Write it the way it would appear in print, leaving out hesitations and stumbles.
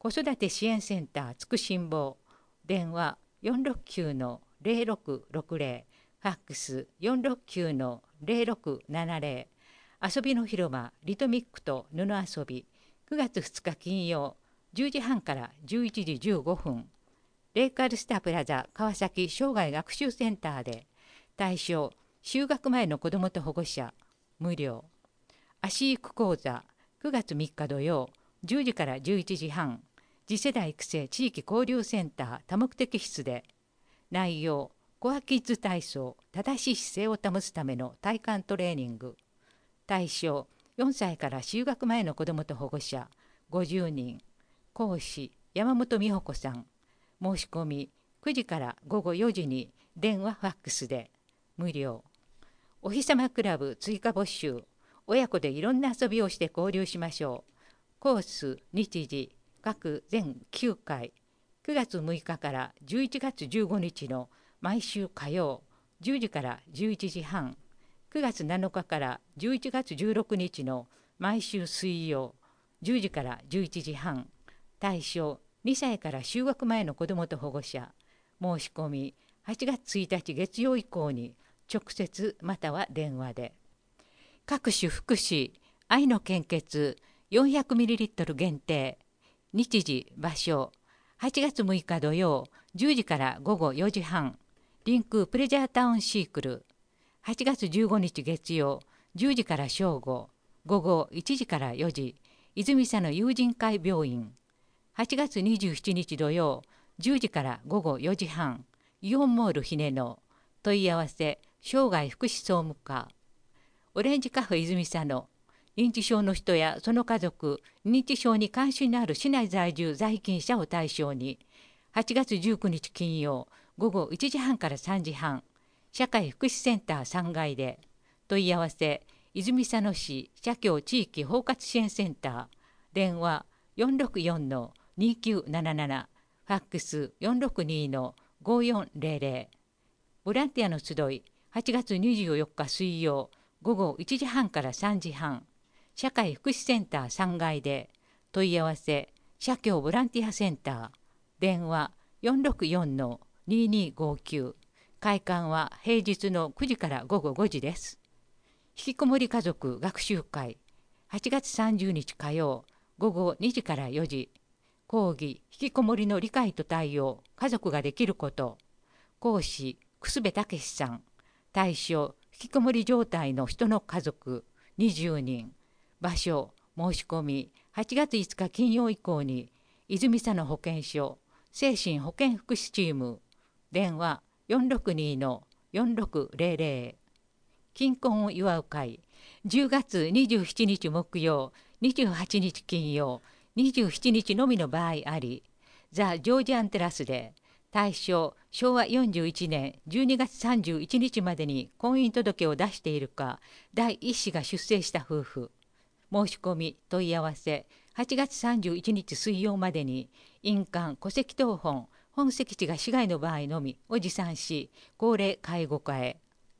子育て支援センターつくしんぼう、電話469-0660、ファックス469-0670、遊びの広場リトミックと布遊び、9月2日金曜10時半から11時15分、レイカルスタプラザ川崎生涯学習センターで、対象就学前の子どもと保護者無料。足育講座9月3日土曜10時から11時半、次世代育成地域交流センター多目的室で、内容コアキッズ体操、正しい姿勢を保つための体幹トレーニング。対象4歳から就学前の子どもと保護者50人。講師山本美穂子さん。申し込み9時から午後4時に電話ファックスで無料。お日様クラブ追加募集。親子でいろんな遊びをして交流しましょう。コース日時各全9回、9月6日から11月15日の毎週火曜10時から11時半、9月7日から11月16日の毎週水曜10時から11時半、対象2歳から就学前の子どもと保護者。申し込み8月1日月曜以降に直接または電話で。各種福祉愛の献血 400ml 限定。日時場所8月6日土曜10時から午後4時半、リンクプレジャータウンシークル。8月15日月曜10時から正午、午後1時から4時、泉佐野友人会病院。8月27日土曜10時から午後4時半、イオンモールひねの。問い合わせ生涯福祉総務課。オレンジカフェ泉佐野。認知症の人やその家族、認知症に関心のある市内在住在勤者を対象に、8月19日金曜午後1時半から3時半、社会福祉センター3階で。問い合わせ泉佐野市社協地域包括支援センター。電話464-2977、ファックス462-5400。ボランティアの集い8月24日水曜午後1時半から3時半、社会福祉センター3階で。問い合わせ社協ボランティアセンター。電話464-2259。開館は平日の9時から午後5時です。引きこもり家族学習会8月30日火曜午後2時から4時。講義引きこもりの理解と対応、家族ができること。講師楠部武さん。対象引きこもり状態の人の家族20人。場所申し込み8月5日金曜以降に泉佐野保健所精神保健福祉チーム。電話462-4600。金婚を祝う会10月27日木曜28日金曜27日のみの場合あり。ザ・ジョージアンテラスで。対象昭和41年12月31日までに婚姻届を出しているか第一子が出生した夫婦。申し込み問い合わせ8月31日水曜までに印鑑戸籍謄本籍地が市外の場合のみを持参し、高齢介護課へ。